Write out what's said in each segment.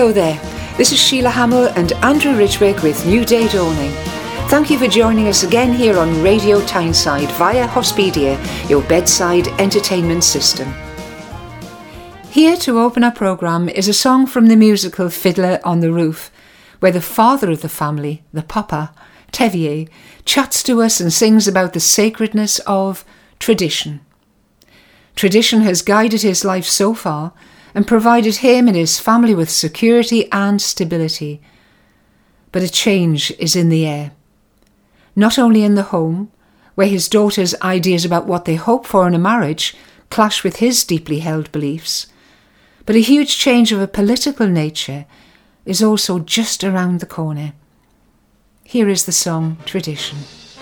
Hello there, this is Sheila Hamill and Andrew Ridgwick with New Day Dawning. Thank you for joining us again here on Radio Tyneside via Hospedia, your bedside entertainment system. Here to open our programme is a song from the musical Fiddler on the Roof, where the father of the family, the Papa, Tevier, chats to us and sings about the sacredness of tradition. Tradition has guided his life so far and provided him and his family with security and stability. But a change is in the air. Not only in the home, where his daughter's ideas about what they hope for in a marriage clash with his deeply held beliefs, but a huge change of a political nature is also just around the corner. Here is the song Tradition.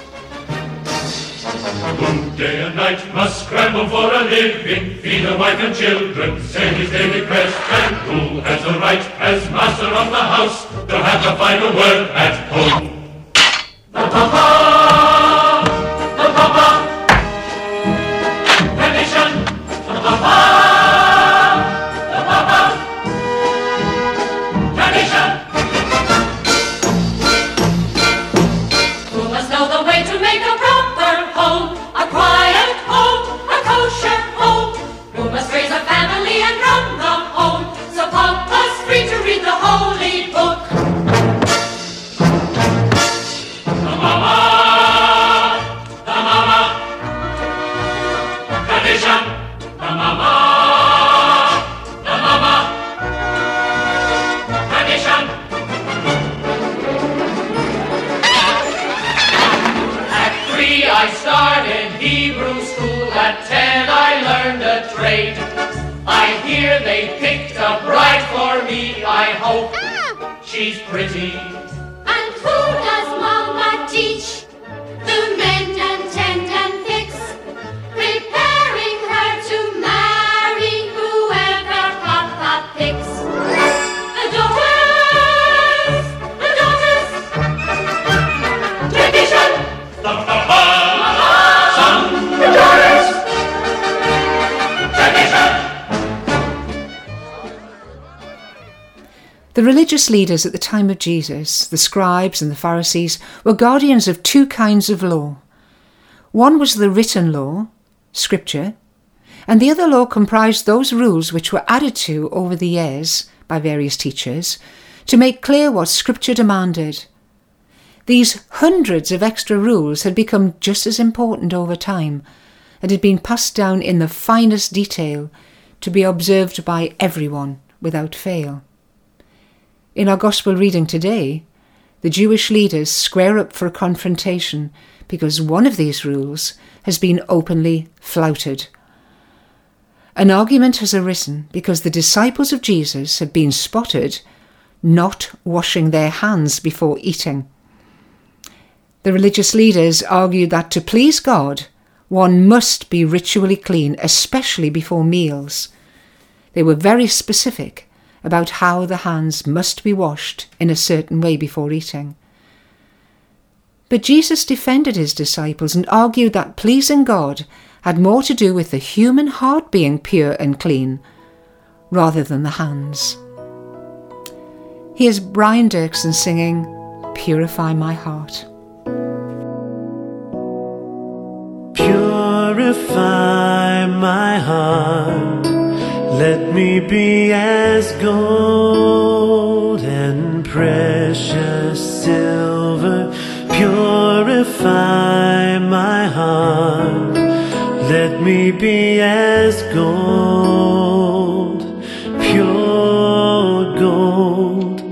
Who day and night must scramble for a living, feed a wife and children, send his daily quest, and who has the right, as master of the house, to have the final word at home? The Papa! The Papa! Tradition! The Papa! She's pretty. And who does Mama teach? To mend and tend and fix, preparing her to marry whoever Papa picks. The daughters, tradition. The Papa, son, the daughters, tradition. The religious leaders at the time of Jesus, the scribes and the Pharisees, were guardians of two kinds of law. One was the written law, scripture, and the other law comprised those rules which were added to over the years by various teachers to make clear what scripture demanded. These hundreds of extra rules had become just as important over time and had been passed down in the finest detail to be observed by everyone without fail. In our Gospel reading today, the Jewish leaders square up for a confrontation because one of these rules has been openly flouted. An argument has arisen because the disciples of Jesus had been spotted not washing their hands before eating. The religious leaders argued that to please God, one must be ritually clean, especially before meals. They were very specific about how the hands must be washed in a certain way before eating. But Jesus defended his disciples and argued that pleasing God had more to do with the human heart being pure and clean, rather than the hands. Here's Brian Dirksen singing Purify My Heart. Purify my heart, let me be as gold and precious silver. Purify my heart, let me be as gold, pure gold,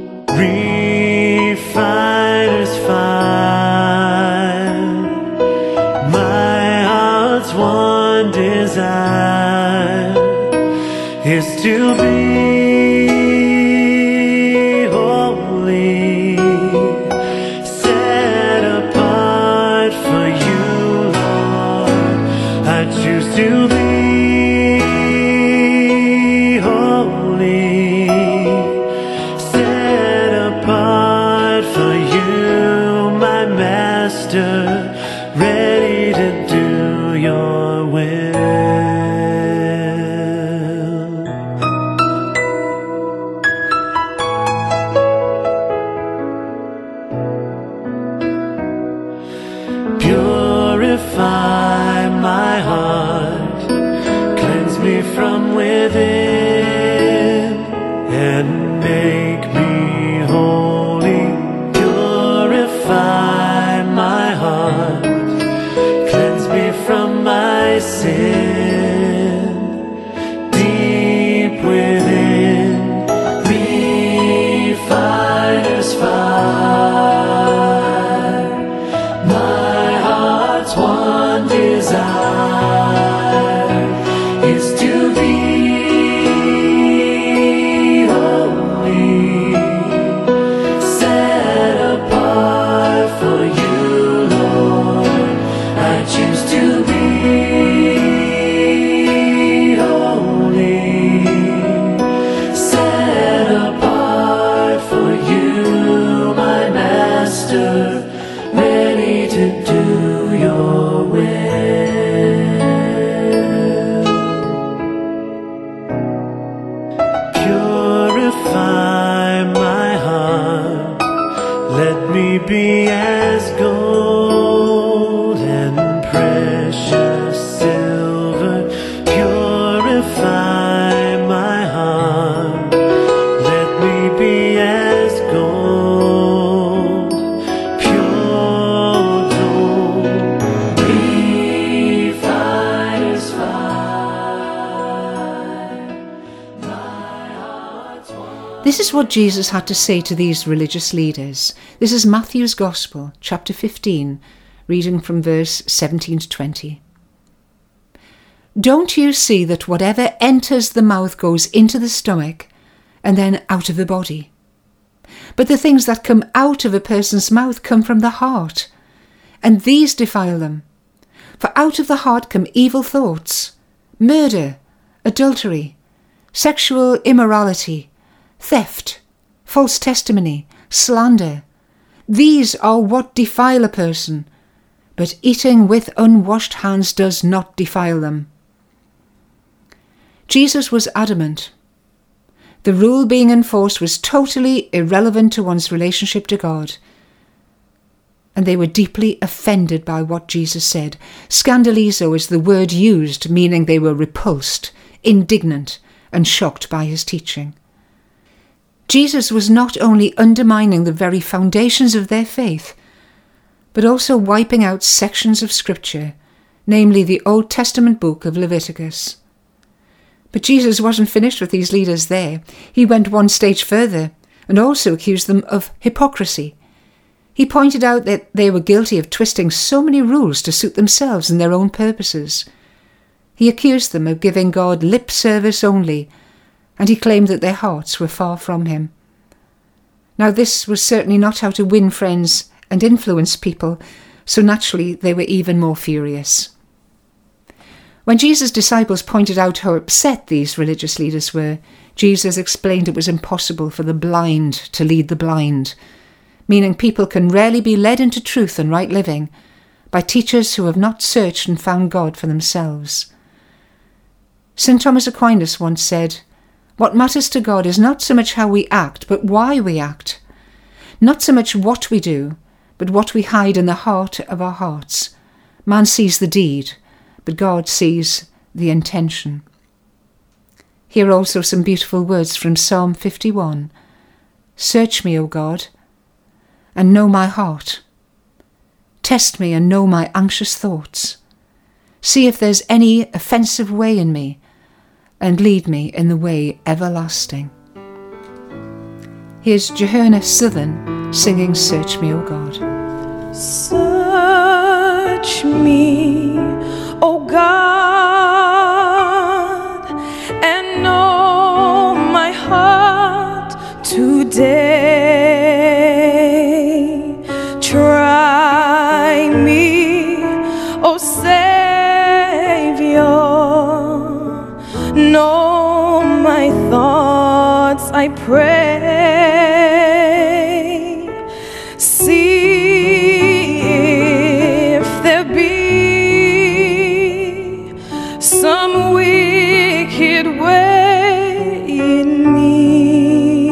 refiner's fire. My heart's one desire is to be holy, set apart for you, Lord. I choose to be holy, set apart for you, my Master, ready to do your will. my sin deep within. Refiner's fire, my heart's one desire is to be holy, set apart for you, Lord. I choose to be holy, set apart for you, my Master, ready to do your will. Purify my heart, let me be as gold and precious silver. Purify my heart, let me be as gold, pure gold. Refiner's fire, my heart's one. This is what Jesus had to say to these religious leaders. This is Matthew's Gospel, chapter 15, reading from verse 17 to 20. Don't you see that whatever enters the mouth goes into the stomach and then out of the body? But the things that come out of a person's mouth come from the heart, and these defile them. For out of the heart come evil thoughts, murder, adultery, sexual immorality, theft, false testimony, slander. These are what defile a person, but eating with unwashed hands does not defile them. Jesus was adamant. The rule being enforced was totally irrelevant to one's relationship to God, and they were deeply offended by what Jesus said. Scandalizo is the word used, meaning they were repulsed, indignant, and shocked by his teaching. Jesus was not only undermining the very foundations of their faith, but also wiping out sections of Scripture, namely the Old Testament book of Leviticus. But Jesus wasn't finished with these leaders there. He went one stage further and also accused them of hypocrisy. He pointed out that they were guilty of twisting so many rules to suit themselves and their own purposes. He accused them of giving God lip service only, and he claimed that their hearts were far from him. Now this was certainly not how to win friends and influence people, so naturally they were even more furious. When Jesus' disciples pointed out how upset these religious leaders were, Jesus explained it was impossible for the blind to lead the blind, meaning people can rarely be led into truth and right living by teachers who have not searched and found God for themselves. St. Thomas Aquinas once said, "What matters to God is not so much how we act, but why we act. Not so much what we do, but what we hide in the heart of our hearts. Man sees the deed, but God sees the intention." Here are also some beautiful words from Psalm 51. "Search me, O God, and know my heart. Test me and know my anxious thoughts. See if there's any offensive way in me, and lead me in the way everlasting." Here's Johanna Southern singing "Search Me, O God." Search me, O God, and know my heart today. Try me, O Savior, know my thoughts, I pray. See if there be some wicked way in me.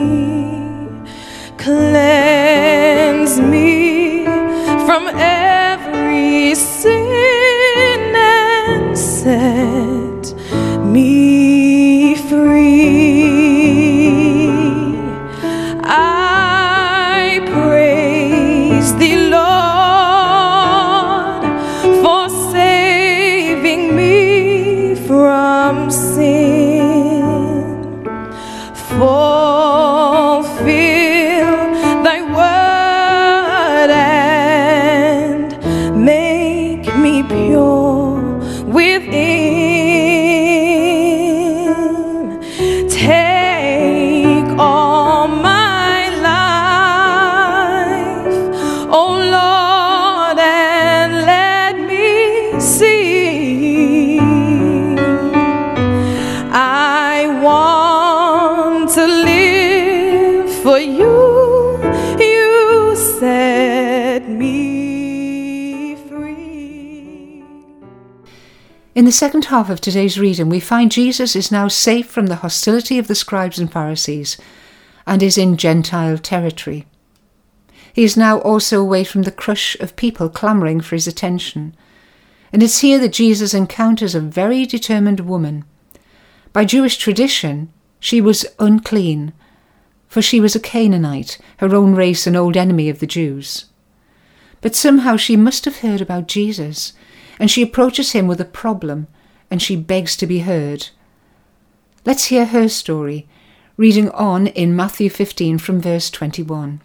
Cleanse me from every sin and set me free. within. Take all my life, oh Lord, and let me see. I want to live for you. You set me free. In the second half of today's reading, we find Jesus is now safe from the hostility of the scribes and Pharisees and is in Gentile territory. He is now also away from the crush of people clamouring for his attention. And it's here that Jesus encounters a very determined woman. By Jewish tradition, she was unclean, for she was a Canaanite, her own race and old enemy of the Jews. But somehow she must have heard about Jesus, and she approaches him with a problem, and she begs to be heard. Let's hear her story, reading on in Matthew 15 from verse 21.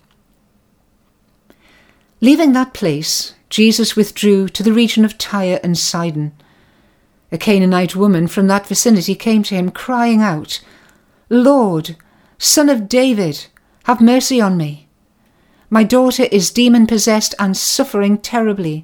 Leaving that place, Jesus withdrew to the region of Tyre and Sidon. A Canaanite woman from that vicinity came to him, crying out, "Lord, Son of David, have mercy on me. My daughter is demon-possessed and suffering terribly."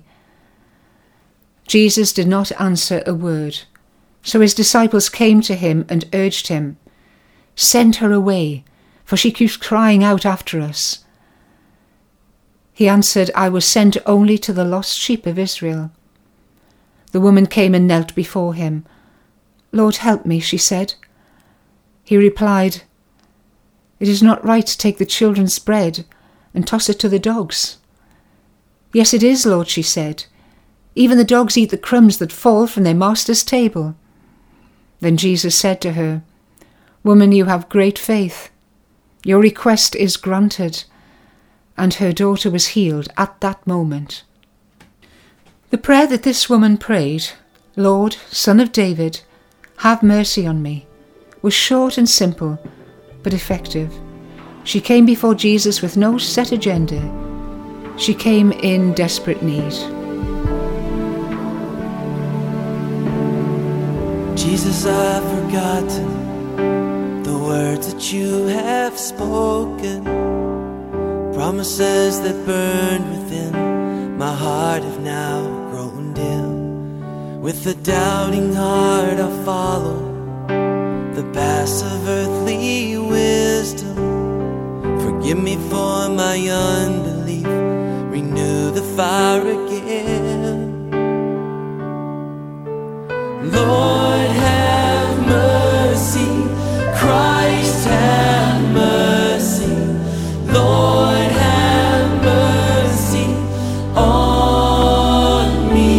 Jesus did not answer a word, so his disciples came to him and urged him, "Send her away, for she keeps crying out after us." He answered, "I was sent only to the lost sheep of Israel." The woman came and knelt before him. "Lord, help me," she said. He replied, "It is not right to take the children's bread and toss it to the dogs." "Yes, it is, Lord," she said. "Even the dogs eat the crumbs that fall from their master's table." Then Jesus said to her, "Woman, you have great faith. Your request is granted." And her daughter was healed at that moment. The prayer that this woman prayed, "Lord, Son of David, have mercy on me," was short and simple, but effective. She came before Jesus with no set agenda. She came in desperate need. Jesus, I've forgotten the words that you have spoken. Promises that burned within my heart have now grown dim. With a doubting heart I'll follow the paths of earthly wisdom. Forgive me for my unbelief, renew the fire again. Lord, have mercy. Christ, have mercy. Lord, have mercy on me.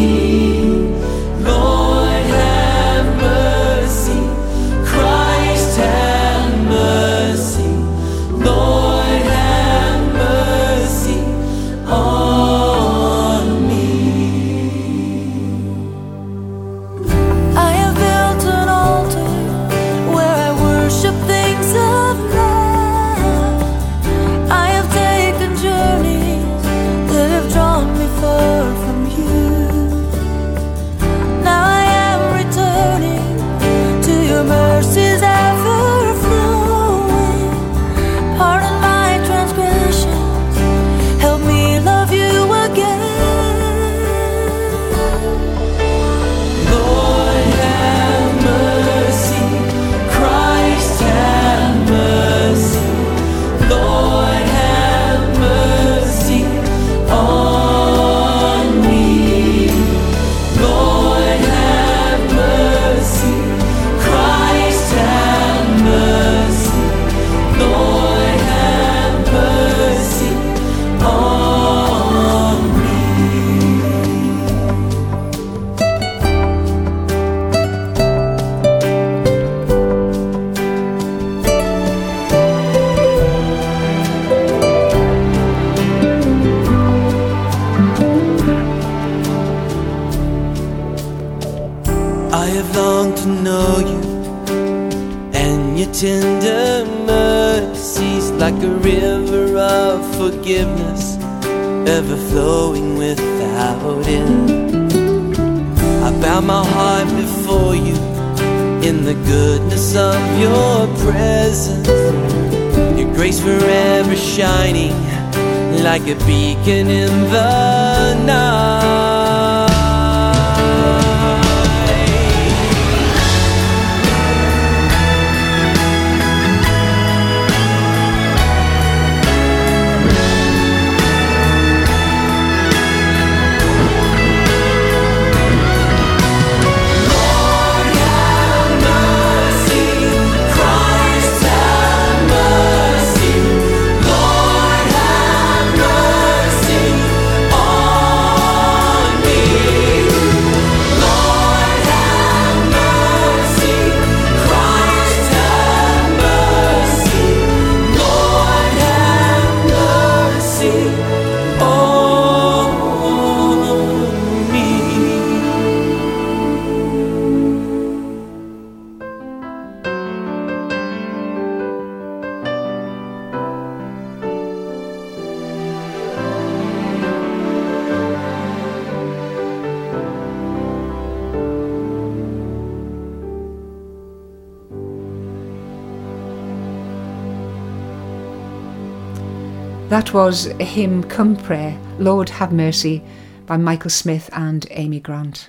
Lord, have mercy. Christ, have mercy. Lord, have mercy on me. I have built an altar where I worship things of love. I have taken journeys that have drawn me far from you. Now I am returning to your mercies ever flowing. Pardon my transgressions, help me love you again. Lord, have mercy. Christ, have mercy. Lord, have mercy on me. Lord, have mercy. Christ, have mercy. Lord, have mercy on me. I have longed to know you and your tender mercies, like a river of forgiveness, ever flowing without end. I bow bow my heart before you in the goodness of your presence. Your grace forever shining like a beacon in the night. That was a hymn cum prayer, Lord Have Mercy, by Michael Smith and Amy Grant.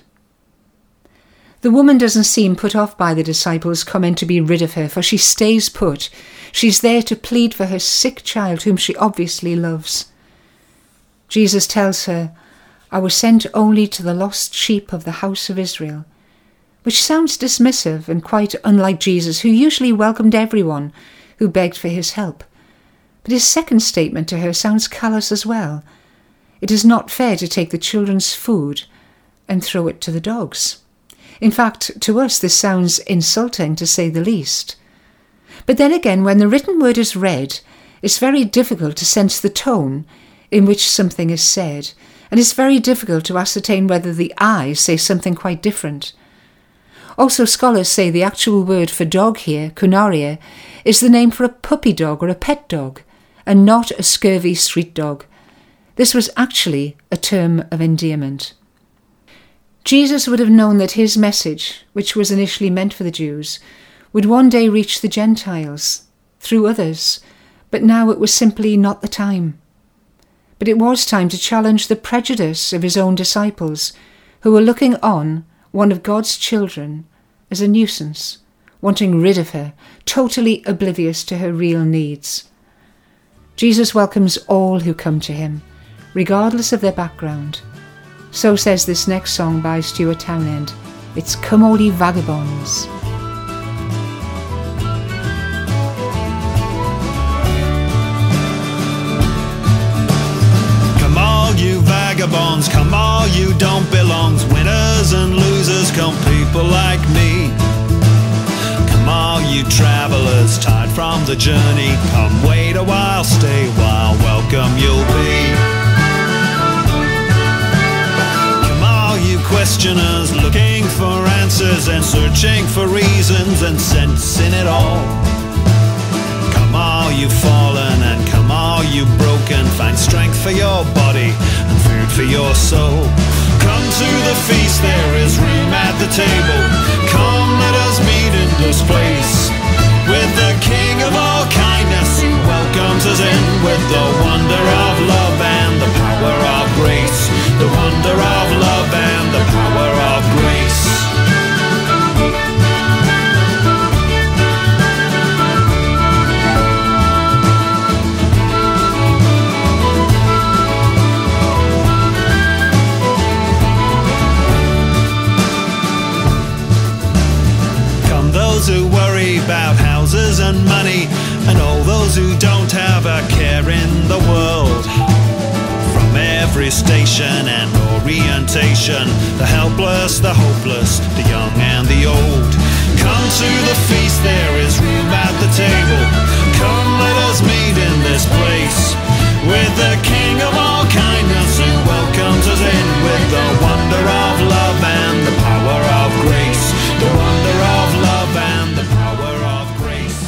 The woman doesn't seem put off by the disciples' comment to be rid of her, for she stays put. She's there to plead for her sick child, whom she obviously loves. Jesus tells her, "I was sent only to the lost sheep of the house of Israel," which sounds dismissive and quite unlike Jesus, who usually welcomed everyone who begged for his help. But his second statement to her sounds callous as well. It is not fair to take the children's food and throw it to the dogs. In fact, to us this sounds insulting, to say the least. But then again, when the written word is read, it's very difficult to sense the tone in which something is said, and it's very difficult to ascertain whether the eyes say something quite different. Also, scholars say the actual word for dog here, Kunaria, is the name for a puppy dog or a pet dog, and not a scurvy street dog. This was actually a term of endearment. Jesus would have known that his message, which was initially meant for the Jews, would one day reach the Gentiles, through others, but now it was simply not the time. But it was time to challenge the prejudice of his own disciples, who were looking on one of God's children as a nuisance, wanting rid of her, totally oblivious to her real needs. Jesus welcomes all who come to him, regardless of their background. So says this next song by Stuart Townend. It's "Come All Ye Vagabonds." Come all you vagabonds, come all you don't belongs, winners and losers, come people like me. Come all you travellers, tired from the journey, come wait a while, stay a while, welcome you'll be. Come all you questioners, looking for answers and searching for reasons and sense in it all. Come all you fallen and come all you broken, find strength for your body and food for your soul. Come to the feast, there is room at the table. Come, let us meet in this place with the King of all kindness who welcomes us in with the wonder of love and the power of grace. The wonder of love and the power of grace. Those who worry about houses and money, and all those who don't have a care in the world. From every station and orientation, the helpless, the hopeless, the young and the old. Come to the feast, there is room at the table. Come, let us meet in this place with the King of all kindness who welcomes us in with the wonder of love and the power of grace. The wonder of love and the power of grace.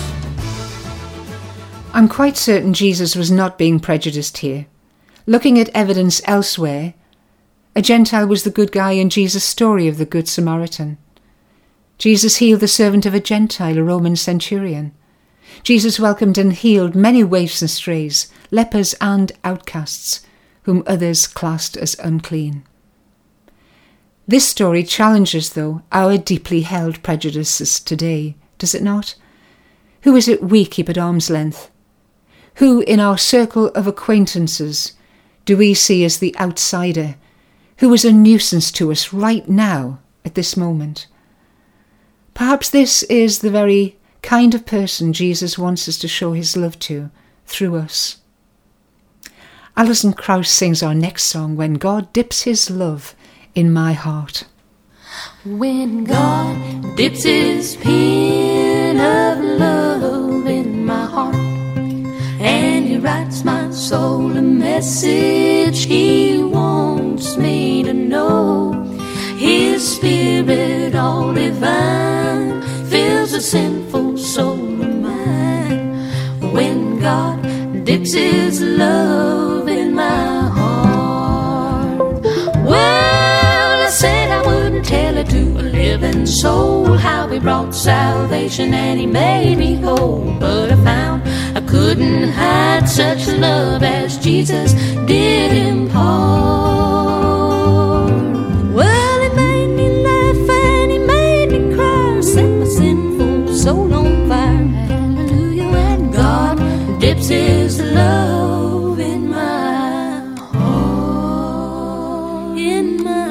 I'm quite certain Jesus was not being prejudiced here. Looking at evidence elsewhere, A Gentile was the good guy in Jesus' story of the Good Samaritan. Jesus healed the servant of a Gentile, a Roman centurion. Jesus welcomed and healed many waifs and strays, lepers and outcasts, whom others classed as unclean. This story challenges, though, our deeply held prejudices today, does it not? Who is it we keep at arm's length? Who in our circle of acquaintances do we see as the outsider, who is a nuisance to us right now, at this moment? Perhaps this is the very kind of person Jesus wants us to show his love to, through us. Alison Krauss sings our next song, When God Dips His Love in My Heart. When God dips his pen of love in my heart, and he writes my soul a message he wants me to know, his spirit all divine fills a sinful soul of mine. When God dips his love in my heart, well, I said I wouldn't tell it to a living soul how he brought salvation and he made me whole, but I found I couldn't hide such love as Jesus did impart. Well, he made me laugh and he made me cry, set my sinful soul on fire. Hallelujah. When God dips his love in my heart, in my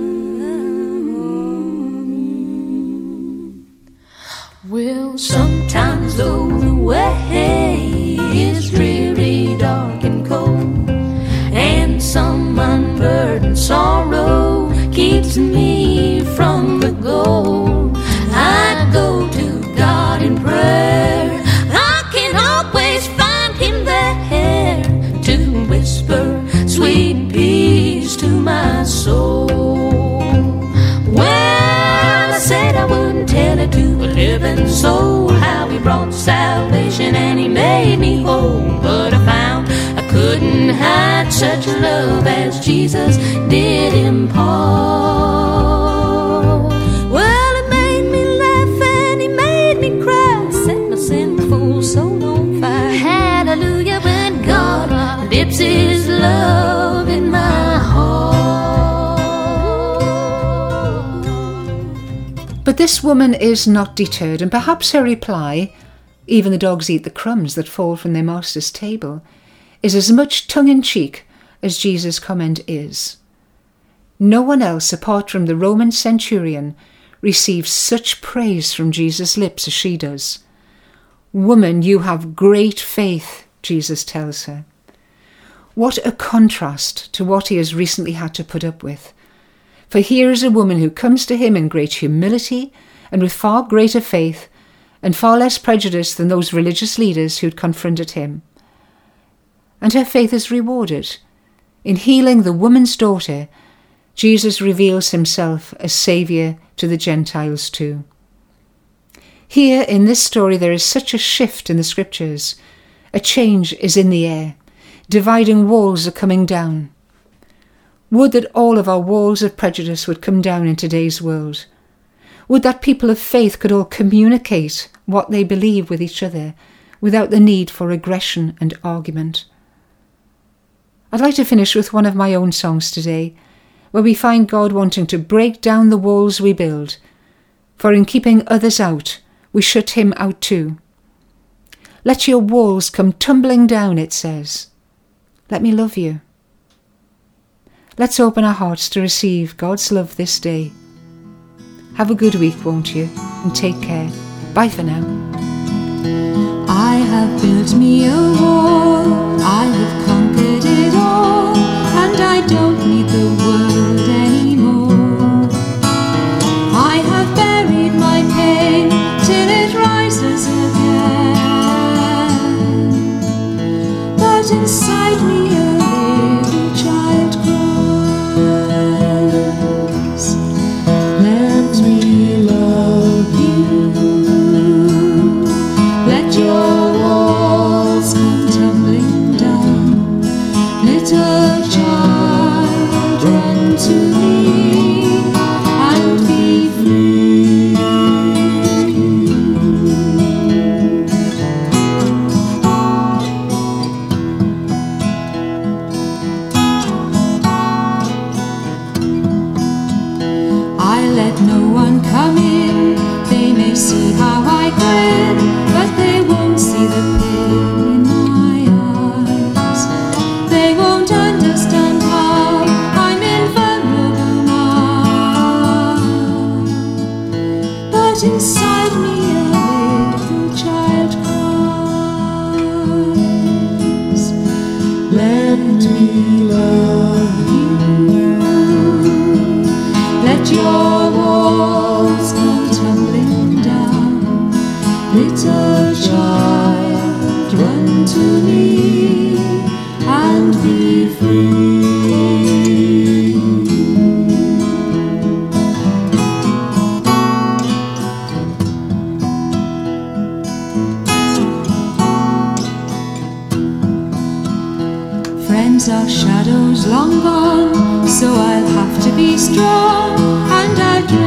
well, sometimes though the way is dreary, dark and cold, and some unburdened sorrow keeps me from the goal, I go to God in prayer. I can always find him there to whisper sweet peace to my soul. Well, I said I wouldn't tell it to a living soul how he brought salvation and he made me whole, but I found I couldn't hide such love as Jesus did impart. Well, he made me laugh and he made me cry, set my sinful soul on fire. Hallelujah. When God dips his love in my heart. But this woman is not deterred, and perhaps her reply, even the dogs eat the crumbs that fall from their master's table, is as much tongue-in-cheek as Jesus' comment is. No one else, apart from the Roman centurion, receives such praise from Jesus' lips as she does. Woman, you have great faith, Jesus tells her. What a contrast to what he has recently had to put up with. For here is a woman who comes to him in great humility and with far greater faith and far less prejudice than those religious leaders who'd confronted him. And her faith is rewarded. In healing the woman's daughter, Jesus reveals himself as Saviour to the Gentiles too. Here in this story there is such a shift in the scriptures. A change is in the air. Dividing walls are coming down. Would that all of our walls of prejudice would come down in today's world. Would that people of faith could all communicate what they believe with each other without the need for aggression and argument. I'd like to finish with one of my own songs today, where we find God wanting to break down the walls we build, for in keeping others out, we shut him out too. Let your walls come tumbling down, it says. Let me love you. Let's open our hearts to receive God's love this day. Have a good week, won't you? And take care. Bye for now. I have built me a wall, I have conquered it all, and I don't need the world anymore. I have buried my pain till it rises again, but inside me a little child cries, let me love you. Let your walls come tumbling down, little child, run to them come in. They may see how I grin, but they won't see the pain in my eyes. They won't understand how I'm invulnerable now. But inside me a little child cries, let me love you. Let your walls come tumbling down. Little child, run to me and be free. Friends are shadows long gone, so I'll have to be strong, and I'll